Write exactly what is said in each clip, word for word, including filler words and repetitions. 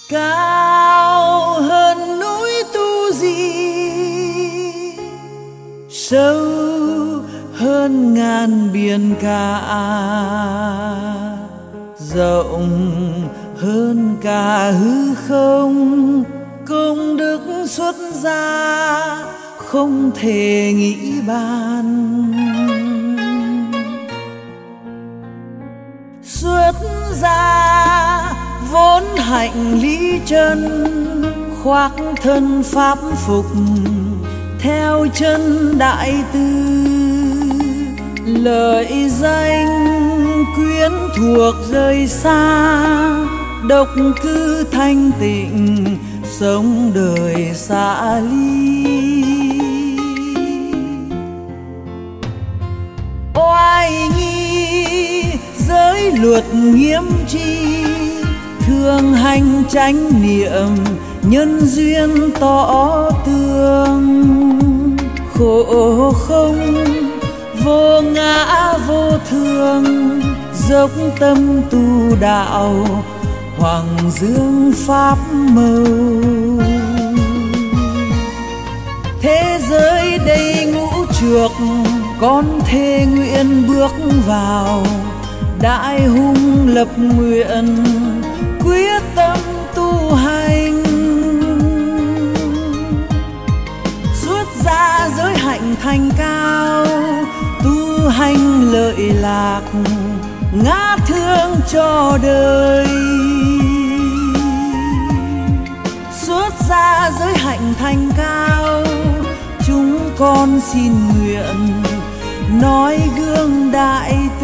cao hơn núi Tu Di, sâu hơn ngàn biển cả, rộng hơn cả hư không. Công đức xuất gia không thể nghĩ bàn, xuất gia vốn hạnh lý chân, khoác thân pháp phục theo chân đại từ. Lợi danh quyến thuộc rời xa, độc cư thanh tịnh sống đời xa ly. Oai nghi giới luật nghiêm tri, thường hành chánh niệm nhân duyên tỏ tường. Khổ không vô ngã vô thường, dốc tâm tu đạo hoàng dương pháp màu. Thế giới đầy ngũ trược, con thề nguyện bước vào. Đại hùng lập nguyện quyết tâm tu hành, xuất gia giới hạnh thành cao. Tu hành lợi lạc ngã thương cho đời, xuất gia giới hạnh thành cao. Chúng con xin nguyện nói gương đại từ.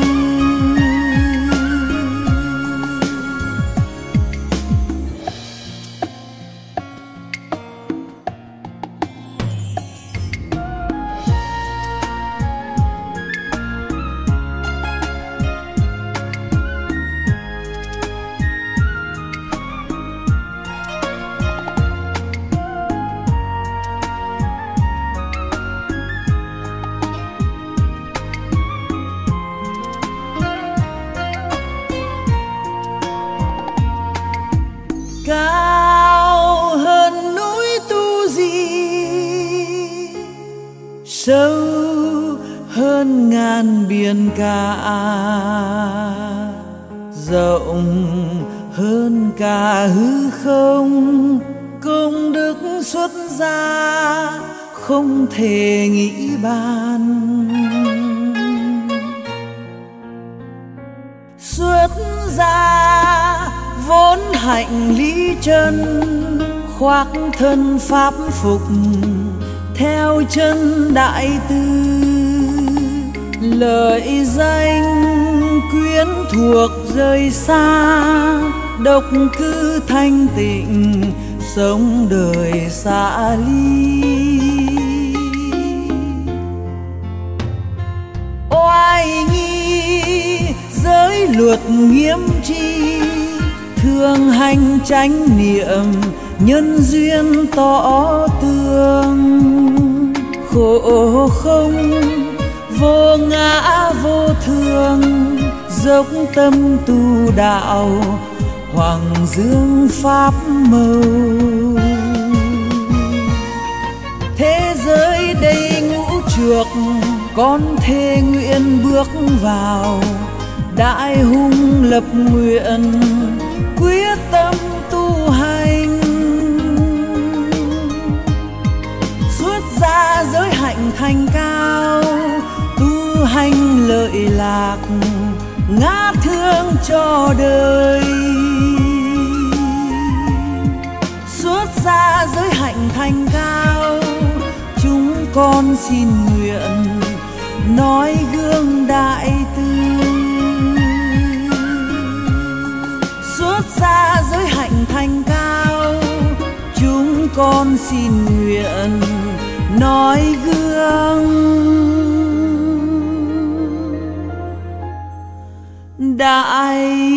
Cao hơn núi Tu Di, sâu hơn ngàn biển cả, rộng hơn cả hư không. Công đức xuất gia không thể nghĩ bàn, xuất gia vốn hạnh lý chân, khoác thân pháp phục theo chân đại từ. Lợi danh quyến thuộc rời xa, độc cư thanh tịnh sống đời xa ly. Oai nghi giới luật nghiêm tri, thường hành chánh niệm nhân duyên tỏ tường. Khổ không vô ngã vô thường, dốc tâm tu đạo hoàng dương pháp màu. Thế giới đầy ngũ trược, con thề nguyện bước vào. Đại hùng lập nguyện quyết tâm tu hành, xuất gia giới hạnh thành cao. Tu hành lợi lạc ngã thương cho đời, xuất gia giới hạnh thành cao. Chúng con xin nguyện nói gương đại từ, xuất gia giới hạnh thành cao. Chúng con xin nguyện nói gương đại